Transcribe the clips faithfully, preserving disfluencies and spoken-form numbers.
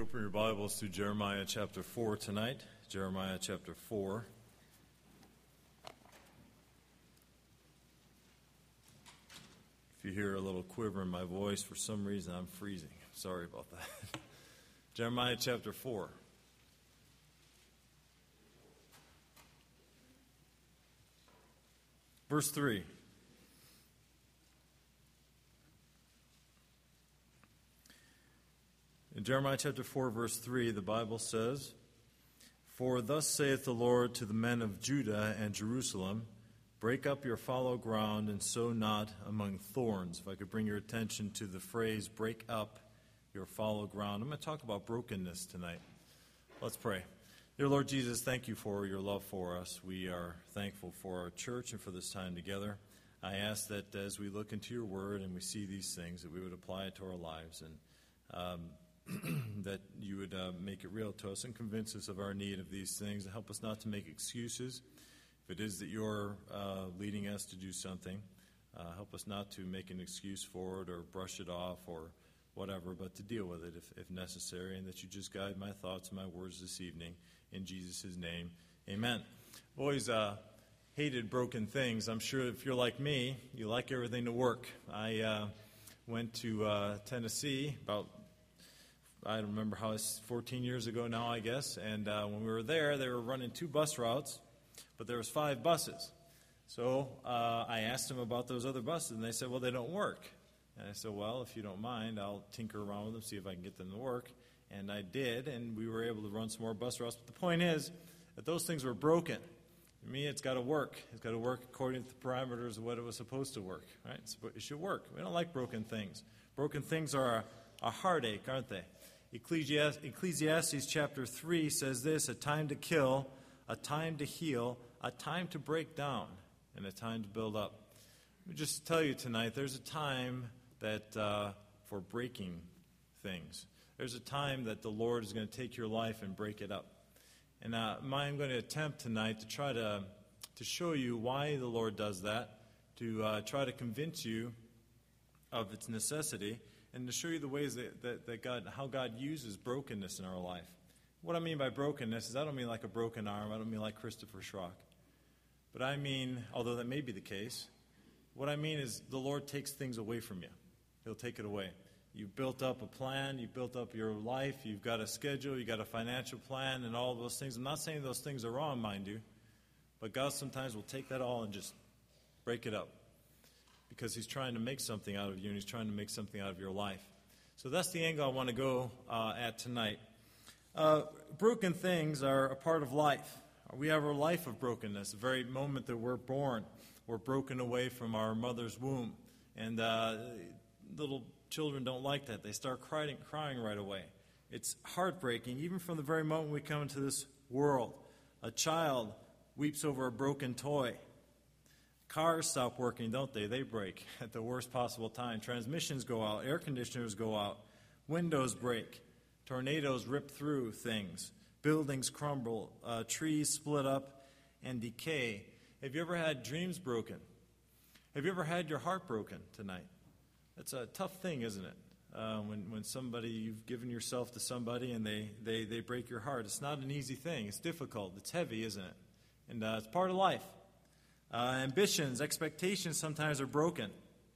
Open your Bibles to Jeremiah chapter four tonight. Jeremiah chapter four. If you hear a little quiver in my voice, for some reason I'm freezing. Sorry about that. Jeremiah chapter four. Verse three. In Jeremiah chapter four, verse three, the Bible says, "For thus saith the Lord to the men of Judah and Jerusalem, break up your fallow ground and sow not among thorns." If I could bring your attention to the phrase, break up your fallow ground. I'm going to talk about brokenness tonight. Let's pray. Dear Lord Jesus, thank you for your love for us. We are thankful for our church and for this time together. I ask that as we look into your word and we see these things, that we would apply it to our lives and um, that you would uh, make it real to us and convince us of our need of these things and help us not to make excuses. If it is that you're uh, leading us to do something, uh, help us not to make an excuse for it or brush it off or whatever, but to deal with it if, if necessary, and that you just guide my thoughts and my words this evening. In Jesus' name, amen. I've always uh, hated broken things. I'm sure if you're like me, you like everything to work. I uh, went to uh, Tennessee about I don't remember how it's fourteen years ago now, I guess. And uh, when we were there, they were running two bus routes, but there was five buses. So uh, I asked them about those other buses, and they said, well, they don't work. And I said, well, if you don't mind, I'll tinker around with them, see if I can get them to work. And I did, and we were able to run some more bus routes. But the point is that those things were broken. To me, it's got to work. It's got to work according to the parameters of what it was supposed to work. Right? It should work. We don't like broken things. Broken things are a, a heartache, aren't they? Ecclesiastes, Ecclesiastes chapter three says this: a time to kill, a time to heal, a time to break down, and a time to build up. Let me just tell you tonight, there's a time that uh, for breaking things. There's a time that the Lord is going to take your life and break it up. And uh, I'm going to attempt tonight to try to, to show you why the Lord does that, to uh, try to convince you of its necessity, and to show you the ways that, that, that God, how God uses brokenness in our life. What I mean by brokenness is I don't mean like a broken arm. I don't mean like Christopher Schrock. But I mean, although that may be the case, what I mean is the Lord takes things away from you. He'll take it away. You've built up a plan. You've built up your life. You've got a schedule. You've got a financial plan and all those things. I'm not saying those things are wrong, mind you. But God sometimes will take that all and just break it up, because he's trying to make something out of you, and he's trying to make something out of your life. So that's the angle I want to go uh, at tonight. Uh, broken things are a part of life. We have a life of brokenness. The very moment that we're born, we're broken away from our mother's womb. And uh, little children don't like that. They start crying, crying right away. It's heartbreaking, even from the very moment we come into this world. A child weeps over a broken toy. Cars stop working, don't they? They break at the worst possible time. Transmissions go out. Air conditioners go out. Windows break. Tornadoes rip through things. Buildings crumble. Uh, trees split up and decay. Have you ever had dreams broken? Have you ever had your heart broken tonight? That's a tough thing, isn't it? Uh, when, when somebody, you've given yourself to somebody and they, they, they break your heart. It's not an easy thing. It's difficult. It's heavy, isn't it? And uh, it's part of life. Uh, ambitions, expectations sometimes are broken.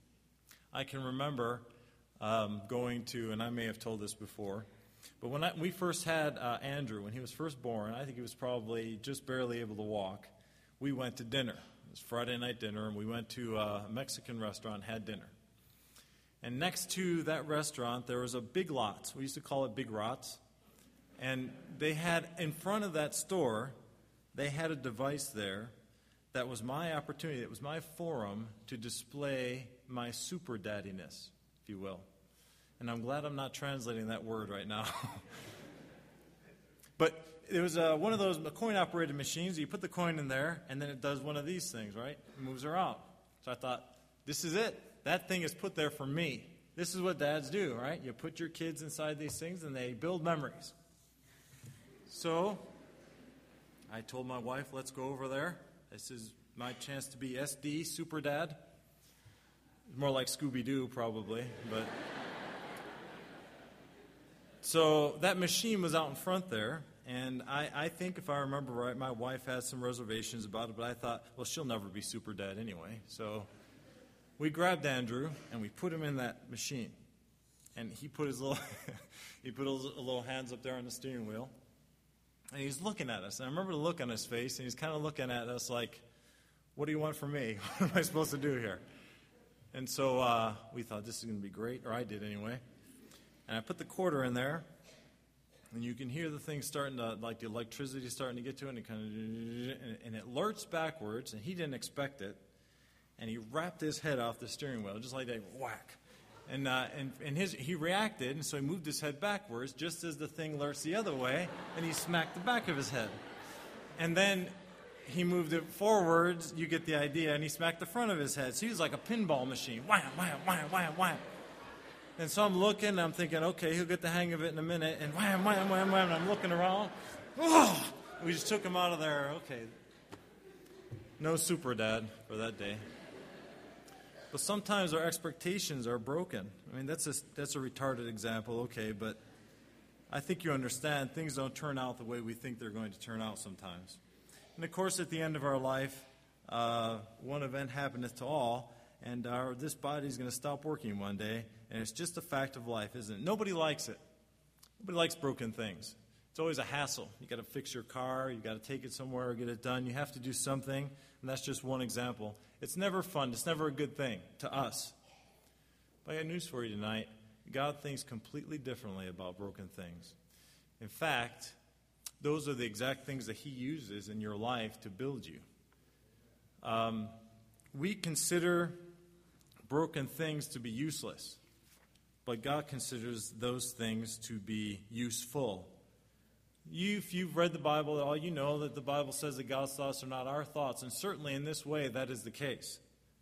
I can remember um, going to, and I may have told this before, but when I, we first had uh, Andrew, when he was first born, I think he was probably just barely able to walk, we went to dinner. It was Friday night dinner, and we went to a Mexican restaurant and had dinner. And next to that restaurant, there was a Big Lots. We used to call it Big Rots. And they had, in front of that store, they had a device there that was my opportunity, it was my forum to display my super daddiness, if you will. And I'm glad I'm not translating that word right now. But it was uh, one of those coin-operated machines. You put the coin in there, and then it does one of these things, right? It moves around. So I thought, this is it. That thing is put there for me. This is what dads do, right? You put your kids inside these things, and they build memories. So I told my wife, let's go over there. This is my chance to be S D, Super Dad. More like Scooby-Doo, probably. But So that machine was out in front there, and I, I think if I remember right, my wife had some reservations about it, but I thought, well, she'll never be super dad anyway. So we grabbed Andrew, and we put him in that machine. And he put his little he put his little hands up there on the steering wheel, and he's looking at us. And I remember the look on his face, and he's kind of looking at us like, what do you want from me? What am I supposed to do here? And so uh, we thought this is going to be great, or I did anyway. And I put the quarter in there, and you can hear the thing starting to, like the electricity starting to get to it, and it kind of, and it lurched backwards, and he didn't expect it, and he wrapped his head off the steering wheel, just like that, whack. And uh, and, and his, he reacted, and so he moved his head backwards, just as the thing lurched the other way, and he smacked the back of his head. And then he moved it forwards, you get the idea, and he smacked the front of his head. So he was like a pinball machine, wham, wham, wham, wham, wham. And so I'm looking, and I'm thinking, okay, he'll get the hang of it in a minute, and wham, wham, wham, wham, and I'm looking around. Oh! We just took him out of there. Okay. No super dad for that day. But sometimes our expectations are broken. I mean, that's a, that's a retarded example, okay, but I think you understand things don't turn out the way we think they're going to turn out sometimes. And, of course, at the end of our life, uh, one event happeneth to all, and our, this body is going to stop working one day, and it's just a fact of life, isn't it? Nobody likes it. Nobody likes broken things. It's always a hassle. You've got to fix your car. You've got to take it somewhere or get it done. You have to do something, and that's just one example. It's never fun. It's never a good thing to us. But I got news for you tonight. God thinks completely differently about broken things. In fact, those are the exact things that he uses in your life to build you. Um, we consider broken things to be useless, but God considers those things to be useful. You, if you've read the Bible at all, you know that the Bible says that God's thoughts are not our thoughts, and certainly in this way that is the case.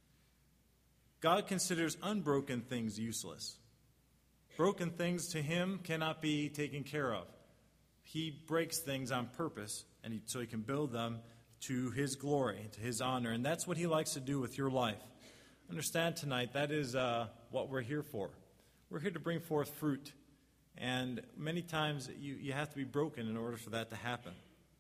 God considers unbroken things useless. Broken things to him cannot be taken care of. He breaks things on purpose, and he, so he can build them to his glory, to his honor, and that's what he likes to do with your life. Understand tonight, that is uh, what we're here for. We're here to bring forth fruit. And many times you, you have to be broken in order for that to happen.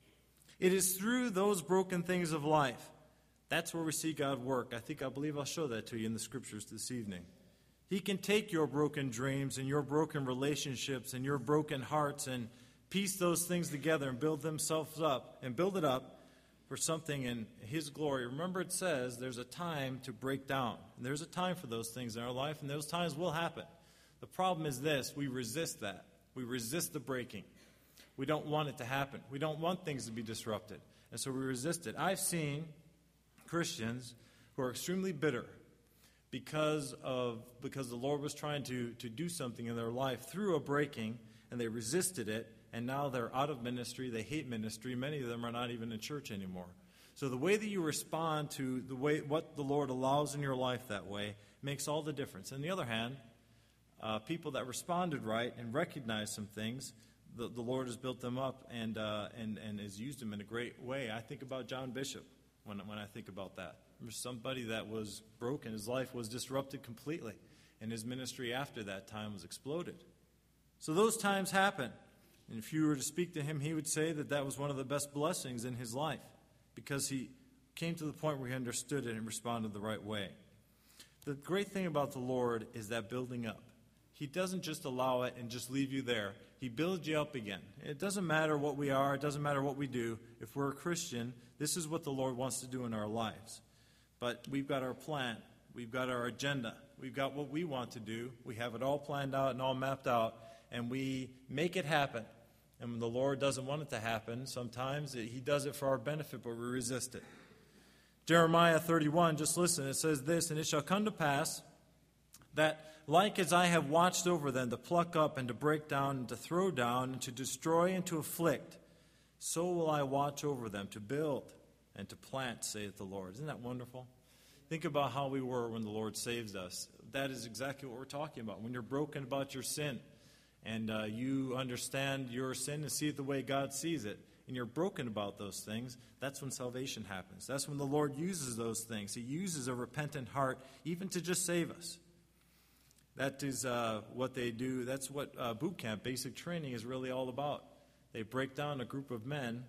It is through those broken things of life. That's where we see God work. I think, I believe I'll show that to you in the scriptures this evening. He can take your broken dreams and your broken relationships and your broken hearts and piece those things together and build themselves up and build it up for something in his glory. Remember, it says there's a time to break down. And there's a time for those things in our life, and those times will happen. The problem is this: we resist that. We resist the breaking. We don't want it to happen. We don't want things to be disrupted. And so we resist it. I've seen Christians who are extremely bitter because of because the Lord was trying to, to do something in their life through a breaking, and they resisted it, and now they're out of ministry. They hate ministry. Many of them are not even in church anymore. So the way that you respond to the way what the Lord allows in your life that way makes all the difference. On the other hand, Uh, people that responded right and recognized some things, the, the Lord has built them up and, uh, and and has used them in a great way. I think about John Bishop when, when I think about that. There's somebody that was broken. His life was disrupted completely, and his ministry after that time was exploded. So those times happen. And if you were to speak to him, he would say that that was one of the best blessings in his life because he came to the point where he understood it and responded the right way. The great thing about the Lord is that building up. He doesn't just allow it and just leave you there. He builds you up again. It doesn't matter what we are. It doesn't matter what we do. If we're a Christian, this is what the Lord wants to do in our lives. But we've got our plan. We've got our agenda. We've got what we want to do. We have it all planned out and all mapped out, and we make it happen. And when the Lord doesn't want it to happen, sometimes it, he does it for our benefit, but we resist it. Jeremiah thirty-one, just listen. It says this: "And it shall come to pass that like as I have watched over them to pluck up and to break down and to throw down and to destroy and to afflict, so will I watch over them to build and to plant, saith the Lord." Isn't that wonderful? Think about how we were when the Lord saved us. That is exactly what we're talking about. When you're broken about your sin and uh, you understand your sin and see it the way God sees it, and you're broken about those things, that's when salvation happens. That's when the Lord uses those things. He uses a repentant heart even to just save us. that is uh, what they do. That's what uh, boot camp, basic training, is really all about. They break down a group of men,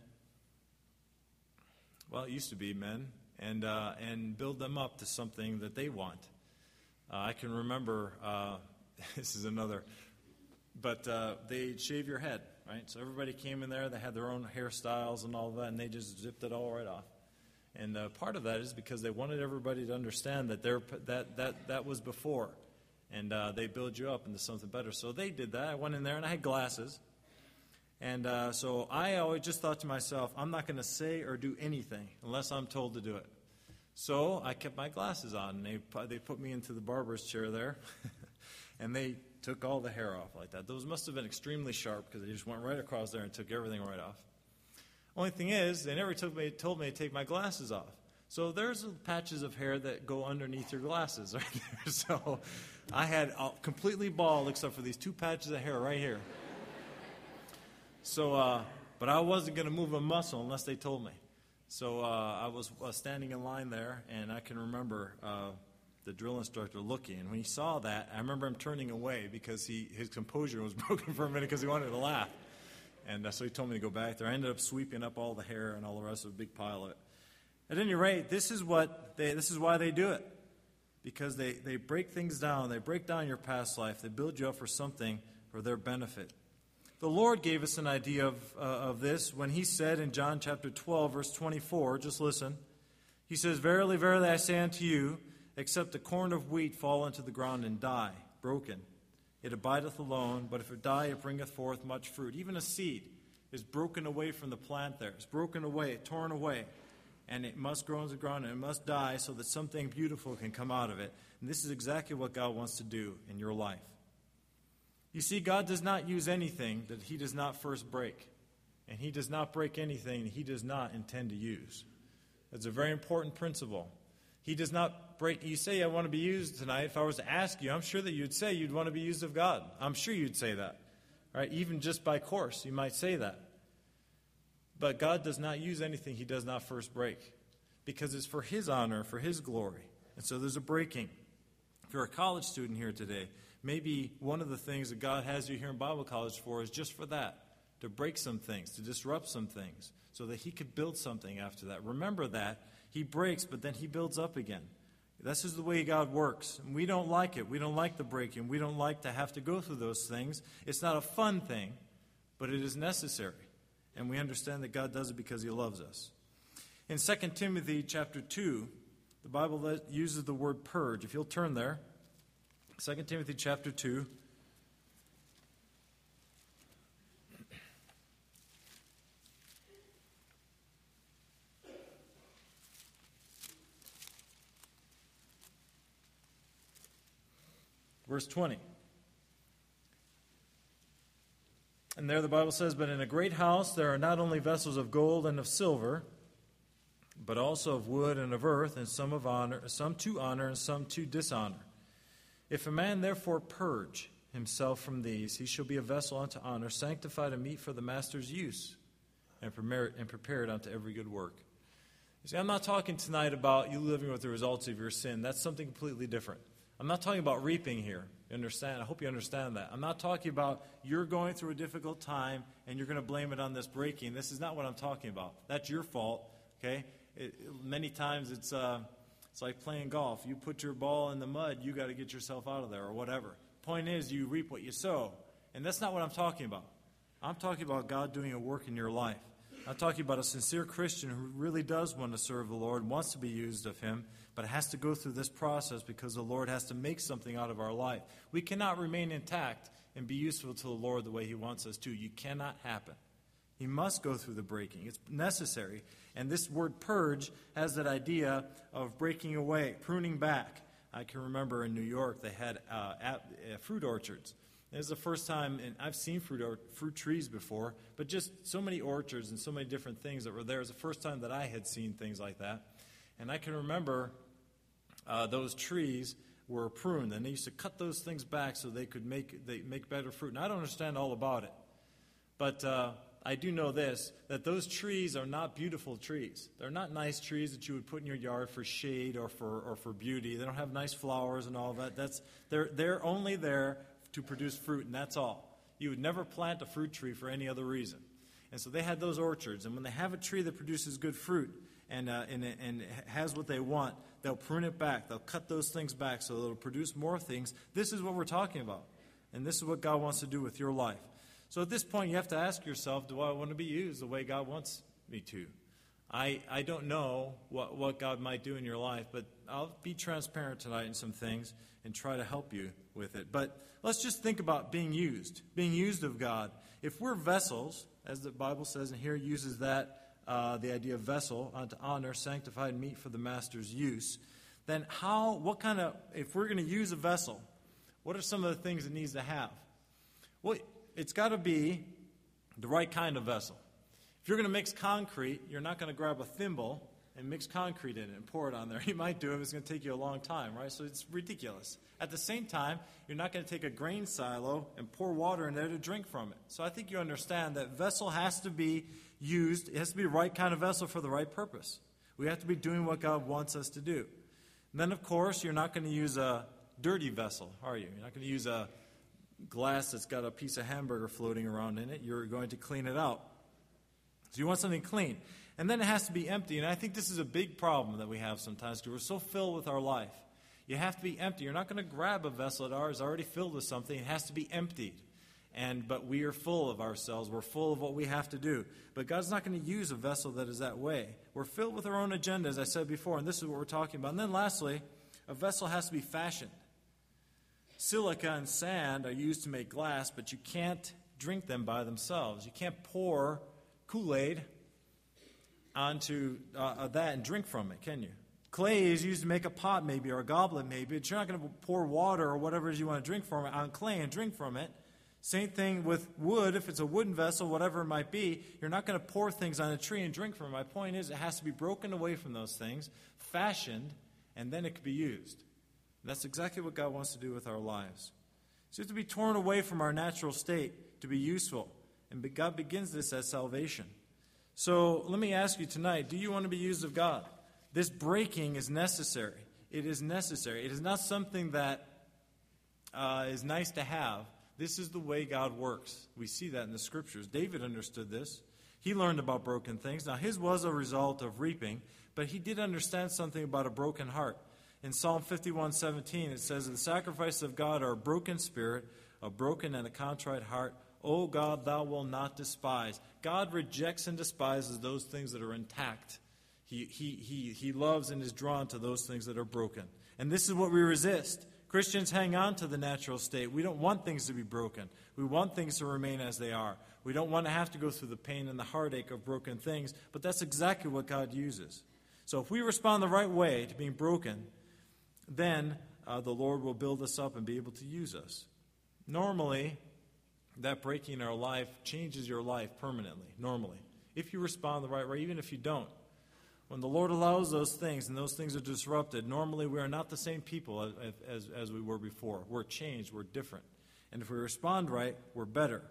well, it used to be men, and uh, and build them up to something that they want. Uh, I can remember, uh, this is another, but uh, they shave your head, right? So everybody came in there, they had their own hairstyles and all of that, and they just zipped it all right off. And uh, part of that is because they wanted everybody to understand that they're, that that that was before, and uh, they build you up into something better. So they did that. I went in there, and I had glasses. And uh, so I always just thought to myself, I'm not going to say or do anything unless I'm told to do it. So I kept my glasses on, and they, they put me into the barber's chair there, and they took all the hair off like that. Those must have been extremely sharp because they just went right across there and took everything right off. Only thing is, they never took me, told me to take my glasses off. So there's patches of hair that go underneath your glasses right there. So I had uh, completely bald except for these two patches of hair right here. So, uh, but I wasn't going to move a muscle unless they told me. So uh, I was uh, standing in line there, and I can remember uh, the drill instructor looking. And when he saw that, I remember him turning away because he his composure was broken for a minute because he wanted to laugh. And uh, so he told me to go back there. I ended up sweeping up all the hair and all the rest of a big pile of it. At any rate, this is what they, this is why they do it. Because they, they break things down. They break down your past life. They build you up for something for their benefit. The Lord gave us an idea of, uh, of this when he said in John chapter twelve, verse twenty-four, just listen. He says, "Verily, verily, I say unto you, except a corn of wheat fall into the ground and die, broken, it abideth alone, but if it die, it bringeth forth much fruit." Even a seed is broken away from the plant there. It's broken away, torn away, and it must grow into the ground, and it must die so that something beautiful can come out of it. And this is exactly what God wants to do in your life. You see, God does not use anything that he does not first break. And he does not break anything he does not intend to use. That's a very important principle. He does not break. You say, "I want to be used tonight." If I was to ask you, I'm sure that you'd say you'd want to be used of God. I'm sure you'd say that. Right? Even just by course, you might say that. But God does not use anything he does not first break. Because it's for his honor, for his glory. And so there's a breaking. If you're a college student here today, maybe one of the things that God has you here in Bible college for is just for that, to break some things, to disrupt some things, so that he could build something after that. Remember that. He breaks, but then he builds up again. This is the way God works. And we don't like it. We don't like the breaking. We don't like to have to go through those things. It's not a fun thing, but it is necessary. And we understand that God does it because he loves us. In Second Timothy chapter two, the Bible uses the word purge. If you'll turn there. Second Timothy chapter two. Verse twenty. And there the Bible says, "But in a great house there are not only vessels of gold and of silver, but also of wood and of earth, and some of honor, some to honor, and some to dishonor. If a man therefore purge himself from these, he shall be a vessel unto honor, sanctified and meet for the master's use, and prepared, and prepared unto every good work." You see, I'm not talking tonight about you living with the results of your sin. That's something completely different. I'm not talking about reaping here. You understand? I hope you understand that. I'm not talking about you're going through a difficult time and you're going to blame it on this breaking. This is not what I'm talking about. That's your fault, okay? It, many times it's uh, it's like playing golf. You put your ball in the mud, you got to get yourself out of there or whatever. Point is, you reap what you sow. And that's not what I'm talking about. I'm talking about God doing a work in your life. I'm talking about a sincere Christian who really does want to serve the Lord, wants to be used of him, but has to go through this process because the Lord has to make something out of our life. We cannot remain intact and be useful to the Lord the way he wants us to. You cannot happen. He must go through the breaking. It's necessary. And this word purge has that idea of breaking away, pruning back. I can remember in New York they had uh, at, uh, fruit orchards. It was the first time, and I've seen fruit or, fruit trees before, but just so many orchards and so many different things that were there. It was the first time that I had seen things like that. And I can remember uh, those trees were pruned, and they used to cut those things back so they could make they make better fruit. And I don't understand all about it, but uh, I do know this, that those trees are not beautiful trees. They're not nice trees that you would put in your yard for shade or for or for beauty. They don't have nice flowers and all that. That's they're they're only there to produce fruit, and that's all. You would never plant a fruit tree for any other reason. And so they had those orchards, and when they have a tree that produces good fruit and uh, and and has what they want, they'll prune it back. They'll cut those things back so it'll produce more things. This is what we're talking about, and this is what God wants to do with your life. So at this point, you have to ask yourself, do I want to be used the way God wants me to? I I don't know what, what God might do in your life, but I'll be transparent tonight in some things and try to help you with it. But let's just think about being used, being used of God. If we're vessels, as the Bible says, and here it uses that, uh, the idea of vessel, unto honor, sanctified meat for the master's use, then how, what kind of, if we're going to use a vessel, what are some of the things it needs to have? Well, it's got to be the right kind of vessel. If you're going to mix concrete, you're not going to grab a thimble and mix concrete in it and pour it on there. You might do it, but it's going to take you a long time, right? So it's ridiculous. At the same time, you're not going to take a grain silo and pour water in there to drink from it. So I think you understand that vessel has to be used. It has to be the right kind of vessel for the right purpose. We have to be doing what God wants us to do. And then, of course, you're not going to use a dirty vessel, are you? You're not going to use a glass that's got a piece of hamburger floating around in it. You're going to clean it out. So you want something clean. And then it has to be empty. And I think this is a big problem that we have sometimes because we're so filled with our life. You have to be empty. You're not going to grab a vessel that is already filled with something. It has to be emptied. And but we are full of ourselves. We're full of what we have to do. But God's not going to use a vessel that is that way. We're filled with our own agenda, as I said before, and this is what we're talking about. And then lastly, a vessel has to be fashioned. Silica and sand are used to make glass, but you can't drink them by themselves. You can't pour Kool-Aid onto uh, that and drink from it, can you? Clay is used to make a pot maybe or a goblet maybe, but you're not going to pour water or whatever it is you want to drink from it on clay and drink from it. Same thing with wood. If it's a wooden vessel, whatever it might be, you're not going to pour things on a tree and drink from it. My point is it has to be broken away from those things, fashioned, and then it can be used. That's exactly what God wants to do with our lives. So we have to be torn away from our natural state to be useful. And God begins this as salvation. So let me ask you tonight, do you want to be used of God? This breaking is necessary. It is necessary. It is not something that uh, is nice to have. This is the way God works. We see that in the Scriptures. David understood this. He learned about broken things. Now, his was a result of reaping, but he did understand something about a broken heart. In Psalm fifty-one seventeen, it says, "The sacrifices of God are a broken spirit, a broken and a contrite heart. O God, thou wilt not despise." God rejects and despises those things that are intact. He, he, he, he loves and is drawn to those things that are broken. And this is what we resist. Christians hang on to the natural state. We don't want things to be broken. We want things to remain as they are. We don't want to have to go through the pain and the heartache of broken things, but that's exactly what God uses. So if we respond the right way to being broken, then uh, the Lord will build us up and be able to use us. Normally, that breaking in our life changes your life permanently, normally. If you respond the right way, even if you don't. When the Lord allows those things and those things are disrupted, normally we are not the same people as, as, as we were before. We're changed. We're different. And if we respond right, we're better.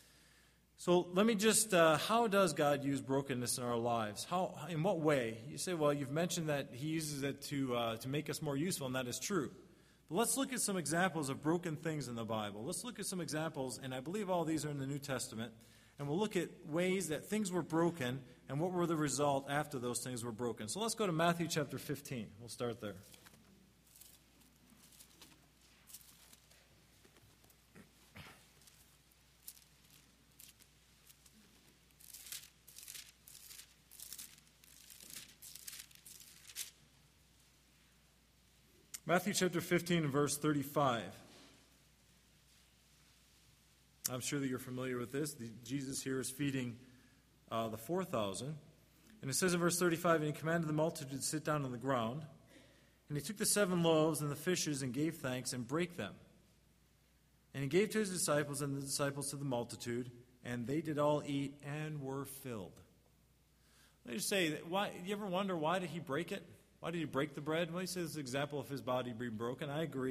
So let me just, uh, how does God use brokenness in our lives? How, in what way? You say, well, you've mentioned that he uses it to, uh, to make us more useful, and that is true. But let's look at some examples of broken things in the Bible. Let's look at some examples, and I believe all these are in the New Testament. And we'll look at ways that things were broken and what were the result after those things were broken. So let's go to Matthew chapter fifteen. We'll start there. Matthew chapter fifteen and verse thirty-five. I'm sure that you're familiar with this. The, Jesus here is feeding uh, the four thousand. And it says in verse thirty-five, "And he commanded the multitude to sit down on the ground. And he took the seven loaves and the fishes and gave thanks and brake them. And he gave to his disciples and the disciples to the multitude. And they did all eat and were filled." Let me just say, why, you ever wonder why did he break it? Why did he break the bread? Well, he says it's an example of his body being broken. I agree.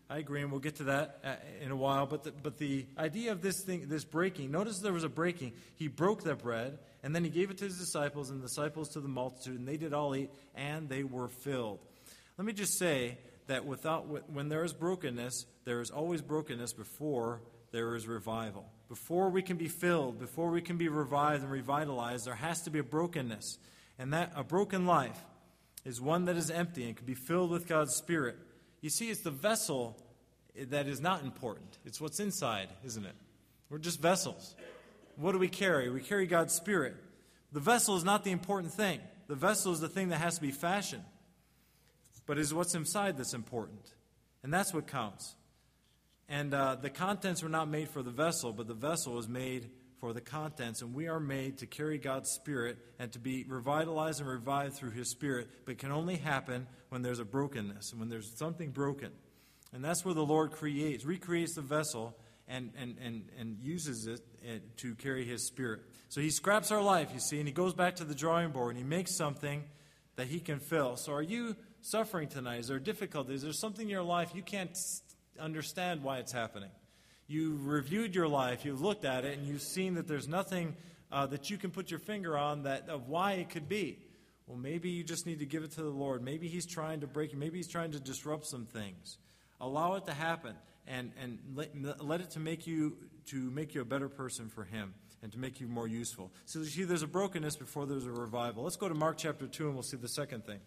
I agree, and we'll get to that uh, in a while. But the, but the idea of this thing, this breaking, notice there was a breaking. He broke that bread, and then he gave it to his disciples, and the disciples to the multitude, and they did all eat, and they were filled. Let me just say that without when there is brokenness, there is always brokenness before there is revival. Before we can be filled, before we can be revived and revitalized, there has to be a brokenness. And that a broken life is one that is empty and can be filled with God's Spirit. You see, it's the vessel that is not important. It's what's inside, isn't it? We're just vessels. What do we carry? We carry God's Spirit. The vessel is not the important thing. The vessel is the thing that has to be fashioned. But it's what's inside that's important. And that's what counts. And uh, the contents were not made for the vessel, but the vessel was made for the contents. And we are made to carry God's Spirit and to be revitalized and revived through His Spirit. But it can only happen when there's a brokenness, when there's something broken. And that's where the Lord creates, recreates the vessel and, and, and, and uses it to carry His Spirit. So He scraps our life, you see, and He goes back to the drawing board and He makes something that He can fill. So are you suffering tonight? Is there difficulties? Is there something in your life you can't understand why it's happening? You've reviewed your life, you've looked at it, and you've seen that there's nothing uh, that you can put your finger on that of why it could be. Well, maybe you just need to give it to the Lord. Maybe He's trying to break you. Maybe He's trying to disrupt some things. Allow it to happen, and, and let, let it to make you to make you a better person for Him and to make you more useful. So you see, there's a brokenness before there's a revival. Let's go to Mark chapter two, and we'll see the second thing.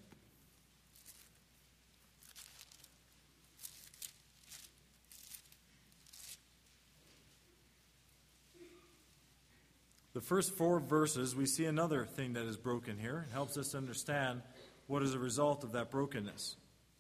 The first four verses, we see another thing that is broken here. It helps us understand what is a result of that brokenness.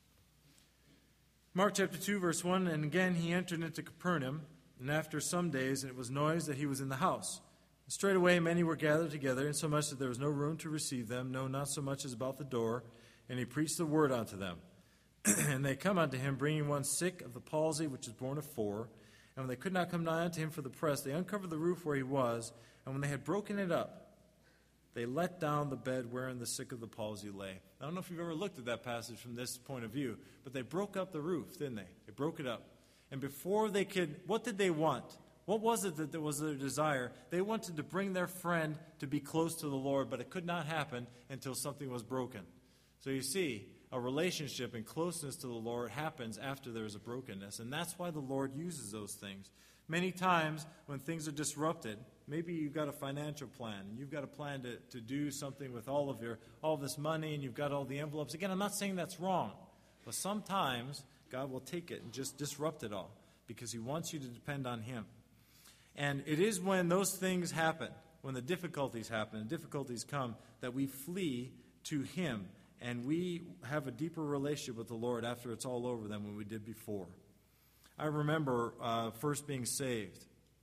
Mark chapter two, verse one, and again he entered into Capernaum, and after some days, and it was noised that he was in the house. And straightway many were gathered together, insomuch that there was no room to receive them, no, not so much as about the door. And he preached the word unto them. And they come unto him, bringing one sick of the palsy, which is born of four. And when they could not come nigh unto him for the press, they uncovered the roof where he was. And when they had broken it up, they let down the bed wherein the sick of the palsy lay. I don't know if you've ever looked at that passage from this point of view, but they broke up the roof, didn't they? They broke it up. And before they could, what did they want? What was it that was their desire? They wanted to bring their friend to be close to the Lord, but it could not happen until something was broken. So you see, a relationship and closeness to the Lord happens after there is a brokenness. And that's why the Lord uses those things. Many times when things are disrupted, maybe you've got a financial plan, and you've got a plan to, to do something with all of your all this money, and you've got all the envelopes. Again, I'm not saying that's wrong, but sometimes God will take it and just disrupt it all because He wants you to depend on Him. And it is when those things happen, when the difficulties happen, and difficulties come, that we flee to Him, and we have a deeper relationship with the Lord after it's all over than when we did before. I remember uh, first being saved,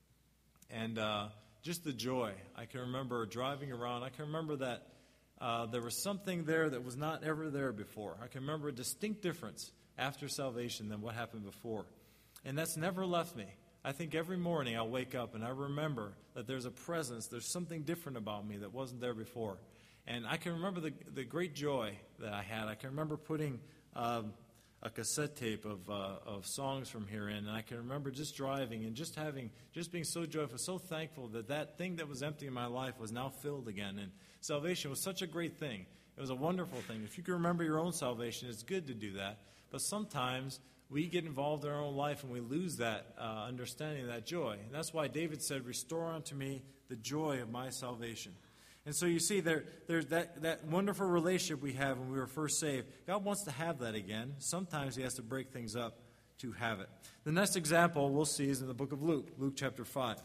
and uh, just the joy. I can remember driving around. I can remember that uh, there was something there that was not ever there before. I can remember a distinct difference after salvation than what happened before. And that's never left me. I think every morning I'll wake up and I remember that there's a presence, there's something different about me that wasn't there before. And I can remember the the great joy that I had. I can remember putting um, a cassette tape of uh, of songs from here in, and I can remember just driving and just having, just being so joyful, so thankful that that thing that was empty in my life was now filled again. And salvation was such a great thing. It was a wonderful thing. If you can remember your own salvation, it's good to do that. But sometimes we get involved in our own life and we lose that uh, understanding, that joy. And that's why David said, "Restore unto me the joy of my salvation." And so you see, there, there's that, that wonderful relationship we have when we were first saved. God wants to have that again. Sometimes He has to break things up to have it. The next example we'll see is in the book of Luke, Luke chapter five.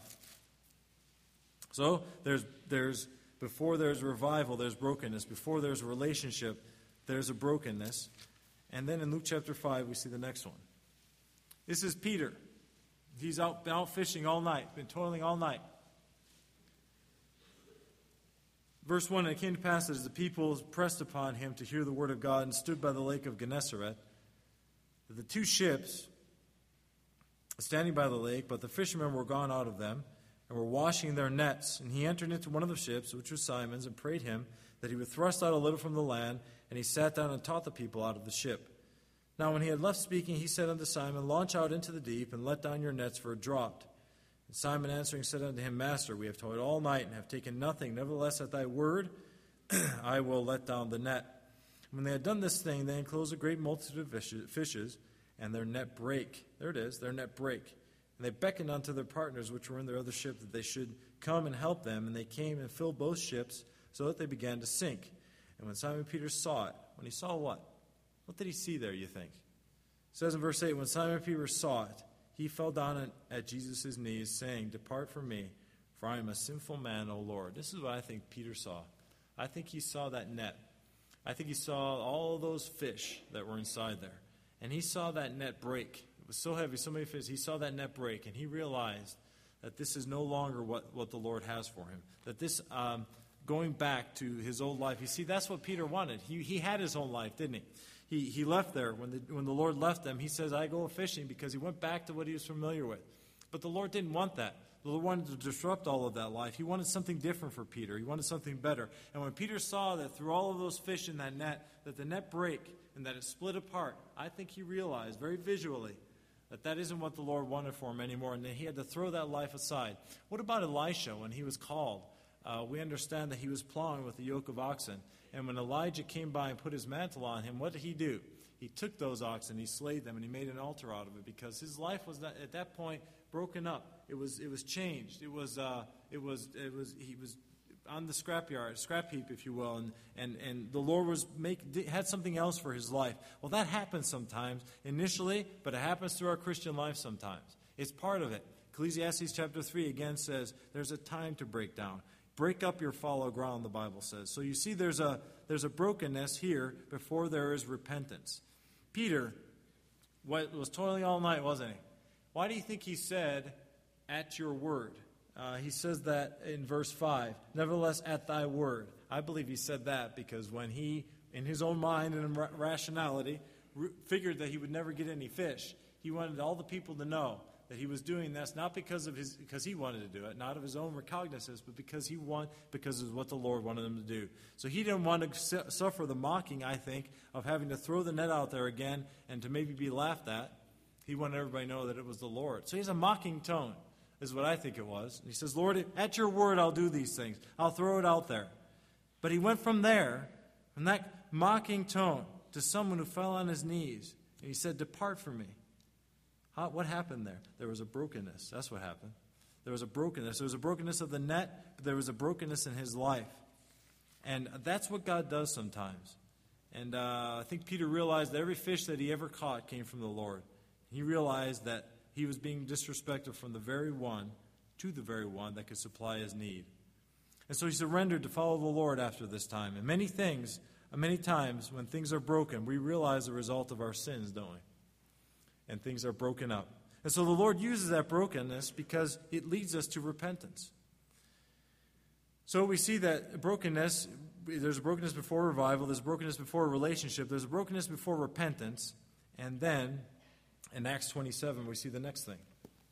So there's there's before there's revival, there's brokenness. Before there's a relationship, there's a brokenness. And then in Luke chapter five, we see the next one. This is Peter. He's out, been out fishing all night, been toiling all night. Verse one, and it came to pass as the people pressed upon him to hear the word of God and stood by the lake of Gennesaret, that the two ships standing by the lake, but the fishermen were gone out of them and were washing their nets. And he entered into one of the ships, which was Simon's, and prayed him that he would thrust out a little from the land, and he sat down and taught the people out of the ship. Now when he had left speaking, he said unto Simon, Launch out into the deep, and let down your nets for a draught. And Simon answering said unto him, Master, we have toiled all night, and have taken nothing. Nevertheless, at thy word I will let down the net. And when they had done this thing, they enclosed a great multitude of fishes, and their net brake. There it is, their net brake. And they beckoned unto their partners, which were in their other ship, that they should come and help them. And they came and filled both ships, so that they began to sink. And when Simon Peter saw it, when he saw what? What did he see there, you think? It says in verse eight, when Simon Peter saw it, he fell down at Jesus' knees, saying, Depart from me, for I am a sinful man, O Lord. This is what I think Peter saw. I think he saw that net. I think he saw all those fish that were inside there. And he saw that net break. It was so heavy, so many fish. He saw that net break, and he realized that this is no longer what, what the Lord has for him. That this, um, going back to his old life, you see, that's what Peter wanted. He he had his own life, didn't he? He he left there. When the, when the Lord left them, he says, I go fishing, because he went back to what he was familiar with. But the Lord didn't want that. The Lord wanted to disrupt all of that life. He wanted something different for Peter. He wanted something better. And when Peter saw that through all of those fish in that net, that the net break and that it split apart, I think he realized very visually that that isn't what the Lord wanted for him anymore, and that he had to throw that life aside. What about Elisha when he was called? Uh, we understand that he was plowing with a yoke of oxen. And when Elijah came by and put his mantle on him, what did he do? He took those oxen, he slayed them, and he made an altar out of it, because his life was not, at that point broken up. It was it was changed. It was uh, it was it was he was on the scrapyard, scrap heap, if you will, and and and the Lord was make had something else for his life. Well, that happens sometimes initially, but it happens through our Christian life sometimes. It's part of it. Ecclesiastes chapter three again says there's a time to break down. Break up your fallow ground, the Bible says. So you see, there's a there's a brokenness here before there is repentance. Peter was toiling all night, wasn't he? Why do you think he said, at your word? Uh, he says that in verse five. Nevertheless, at thy word. I believe he said that because when he, in his own mind and in rationality, r- figured that he would never get any fish, he wanted all the people to know that he was doing this not because of his, because he wanted to do it, not of his own recognizance, but because he want, because of what the Lord wanted him to do. So he didn't want to su- suffer the mocking, I think, of having to throw the net out there again and to maybe be laughed at. He wanted everybody to know that it was the Lord. So he has a mocking tone, is what I think it was. And he says, Lord, at your word I'll do these things. I'll throw it out there. But he went from there, from that mocking tone, to someone who fell on his knees. And he said, depart from me. How, what happened there? There was a brokenness. That's what happened. There was a brokenness. There was a brokenness of the net, but there was a brokenness in his life. And that's what God does sometimes. And uh, I think Peter realized that every fish that he ever caught came from the Lord. He realized that he was being disrespected from the very one to the very one that could supply his need. And so he surrendered to follow the Lord after this time. And many things, many times when things are broken, we realize the result of our sins, don't we? And things are broken up. And so the Lord uses that brokenness because it leads us to repentance. So we see that brokenness, there's a brokenness before revival, there's a brokenness before a relationship, there's a brokenness before repentance, and then in Acts twenty-seven, we see the next thing.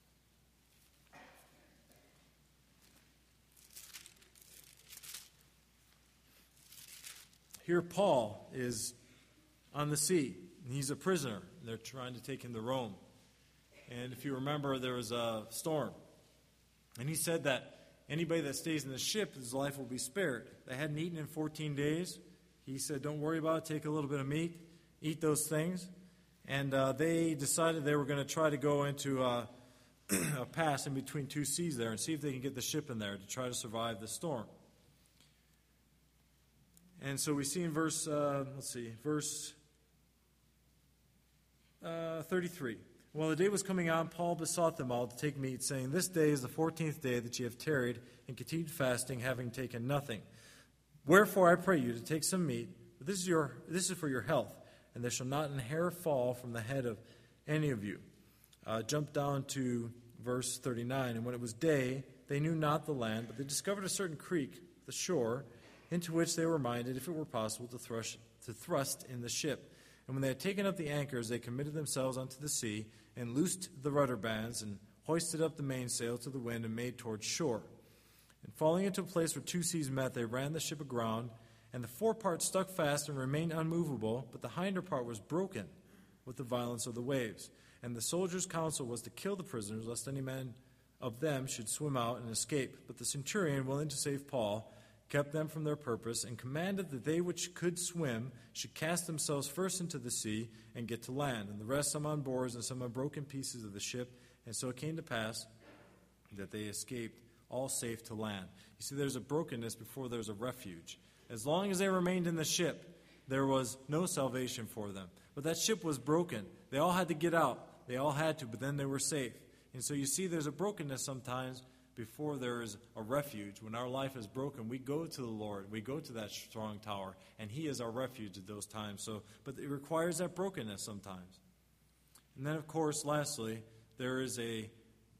Here Paul is on the sea, and he's a prisoner. They're trying to take him to Rome. And if you remember, there was a storm. And he said that anybody that stays in the ship, his life will be spared. They hadn't eaten in fourteen days. He said, don't worry about it. Take a little bit of meat. Eat those things. And uh, they decided they were going to try to go into uh, a pass in between two seas there and see if they can get the ship in there to try to survive the storm. And so we see in verse, uh, let's see, verse uh, thirty-three. While the day was coming on, Paul besought them all to take meat, saying, this day is the fourteenth day that ye have tarried and continued fasting, having taken nothing. Wherefore I pray you to take some meat, but this is your this is for your health. And there shall not an hair fall from the head of any of you. Uh, jump down to verse thirty-nine. And when it was day, they knew not the land, but they discovered a certain creek, the shore, into which they were minded, if it were possible, to thrust, to thrust in the ship. And when they had taken up the anchors, they committed themselves unto the sea, and loosed the rudder bands, and hoisted up the mainsail to the wind, and made towards shore. And falling into a place where two seas met, they ran the ship aground, and the forepart stuck fast and remained unmovable, but the hinder part was broken. with the violence of the waves. And the soldiers' counsel was to kill the prisoners, lest any man of them should swim out and escape. But the centurion, willing to save Paul, kept them from their purpose, and commanded that they which could swim should cast themselves first into the sea and get to land, and the rest some on boards and some on broken pieces of the ship. And so it came to pass that they escaped all safe to land. You see, there's a brokenness before there's a refuge. As long as they remained in the ship, there was no salvation for them. But that ship was broken. They all had to get out. They all had to, but then they were safe. And so you see there's a brokenness sometimes before there is a refuge. When our life is broken, we go to the Lord. We go to that strong tower, and He is our refuge at those times. So, but it requires that brokenness sometimes. And then, of course, lastly, there is a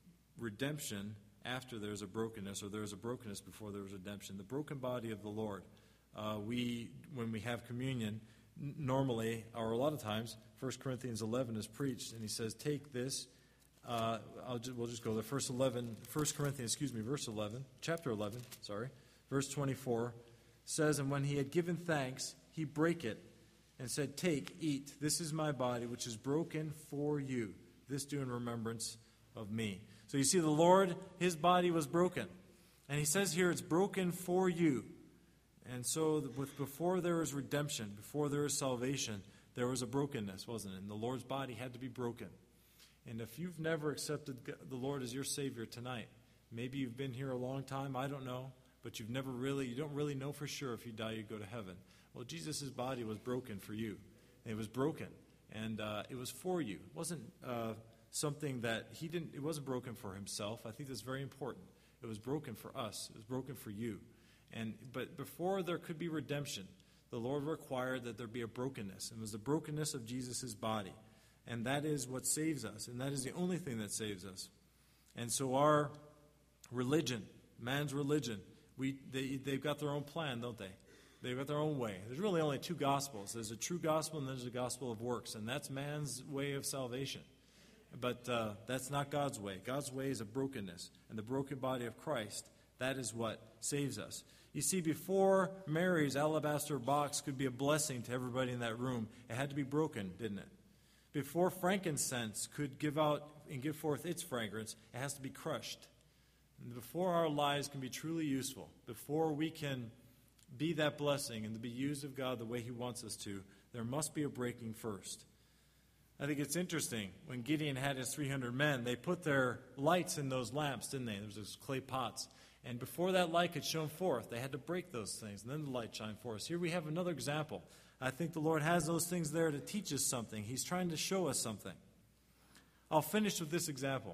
redemption after there's a brokenness, or there's a brokenness before there's redemption. The broken body of the Lord. Uh, we, when we have communion, n- normally, or a lot of times, First Corinthians eleven is preached, and he says, take this. Uh, I'll just, we'll just go there. First eleven, First Corinthians, excuse me, verse eleven, chapter eleven, sorry, verse twenty-four says, and when he had given thanks, he brake it and said, take, eat. This is my body, which is broken for you. This do in remembrance of me. So you see, the Lord, His body was broken, and He says here, it's broken for you. And so, with before there is redemption, before there is salvation, there was a brokenness, wasn't it? And the Lord's body had to be broken. And if you've never accepted the Lord as your Savior tonight, maybe you've been here a long time, I don't know, but you've never really, you don't really know for sure if you die, you go to heaven. Well, Jesus' body was broken for you. It was broken, and uh, it was for you. It wasn't uh, something that He didn't, it wasn't broken for Himself. I think that's very important. It was broken for us. It was broken for you. And but before there could be redemption, the Lord required that there be a brokenness. It was the brokenness of Jesus' body. And that is what saves us. And that is the only thing that saves us. And so our religion, man's religion, we they, they've got their own plan, don't they? They've got their own way. There's really only two gospels. There's a true gospel and there's a gospel of works. And that's man's way of salvation. But uh, that's not God's way. God's way is a brokenness. And the broken body of Christ, that is what saves us. You see, before Mary's alabaster box could be a blessing to everybody in that room, it had to be broken, didn't it? Before frankincense could give out and give forth its fragrance, it has to be crushed. And before our lives can be truly useful, before we can be that blessing and to be used of God the way He wants us to, there must be a breaking first. I think it's interesting. When Gideon had his three hundred men, they put their lights in those lamps, didn't they? There was those clay pots. And before that light could shone forth, they had to break those things, and then the light shined forth. Here we have another example. I think the Lord has those things there to teach us something. He's trying to show us something. I'll finish with this example.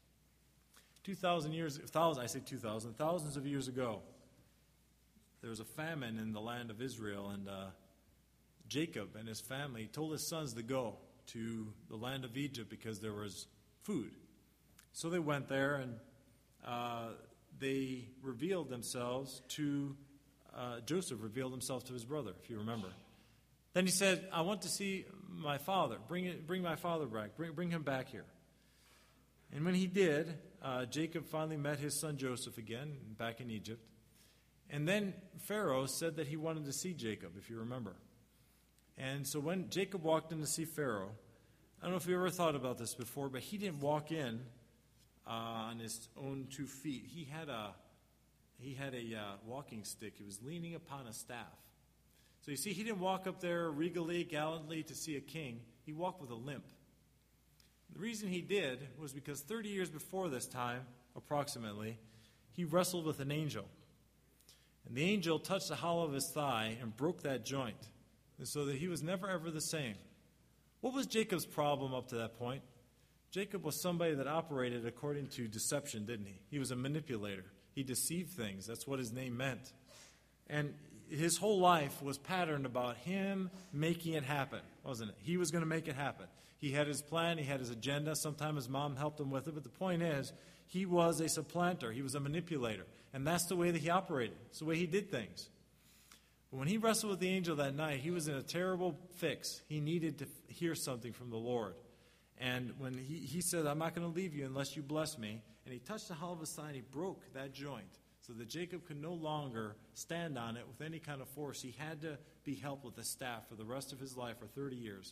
Two thousand years, thousand, I say two thousand, thousands of years ago, there was a famine in the land of Israel, and uh, Jacob and his family told his sons to go to the land of Egypt because there was food. So they went there, and uh, they revealed themselves to, uh, Joseph revealed himself to his brother, if you remember. Then he said, I want to see my father. Bring it, bring my father back. Bring, bring him back here. And when he did, uh, Jacob finally met his son Joseph again, back in Egypt. And then Pharaoh said that he wanted to see Jacob, if you remember. And so when Jacob walked in to see Pharaoh, I don't know if you ever thought about this before, but he didn't walk in Uh, on his own two feet. He had a he had a uh, walking stick. He was leaning upon a staff. So you see, he didn't walk up there regally, gallantly to see a king. He walked with a limp. The reason he did was because thirty years before this time, approximately, he wrestled with an angel. And the angel touched the hollow of his thigh and broke that joint, and so that he was never ever the same. What was Jacob's problem up to that point? Jacob was somebody that operated according to deception, didn't he? He was a manipulator. He deceived things. That's what his name meant. And his whole life was patterned about him making it happen, wasn't it? He was going to make it happen. He had his plan. He had his agenda. Sometimes his mom helped him with it. But the point is, he was a supplanter. He was a manipulator. And that's the way that he operated. It's the way he did things. But when he wrestled with the angel that night, he was in a terrible fix. He needed to hear something from the Lord. And when he, he said, I'm not going to leave you unless you bless me, and he touched the hollow of his thigh and he broke that joint so that Jacob could no longer stand on it with any kind of force. He had to be helped with a staff for the rest of his life for thirty years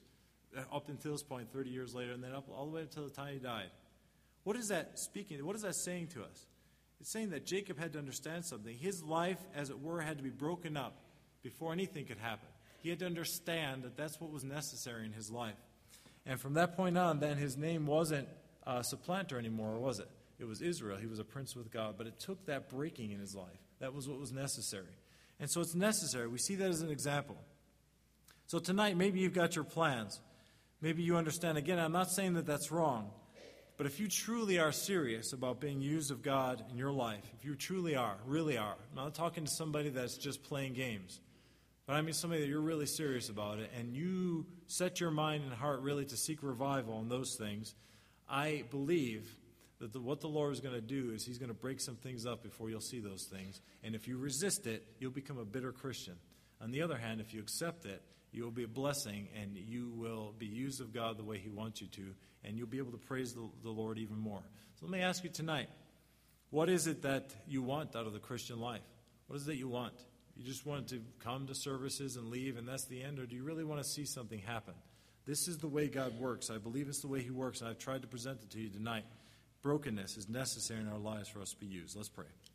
up until this point, thirty years later, and then up all the way until the time he died. What is that speaking? What is that saying to us? It's saying that Jacob had to understand something. His life, as it were, had to be broken up before anything could happen. He had to understand that that's what was necessary in his life. And from that point on, then his name wasn't uh, supplanter anymore, was it? It was Israel. He was a prince with God. But it took that breaking in his life. That was what was necessary. And so it's necessary. We see that as an example. So tonight, maybe you've got your plans. Maybe you understand. Again, I'm not saying that that's wrong. But if you truly are serious about being used of God in your life, if you truly are, really are, I'm not talking to somebody that's just playing games, but I mean somebody that you're really serious about it, and you set your mind and heart really to seek revival on those things, I believe that the, what the Lord is going to do is he's going to break some things up before you'll see those things. And if you resist it, you'll become a bitter Christian. On the other hand, if you accept it, you will be a blessing, and you will be used of God the way he wants you to, and you'll be able to praise the, the Lord even more. So let me ask you tonight, what is it that you want out of the Christian life? What is it that you want? You just want to come to services and leave, and that's the end, or do you really want to see something happen? This is the way God works. I believe it's the way he works, and I've tried to present it to you tonight. Brokenness is necessary in our lives for us to be used. Let's pray.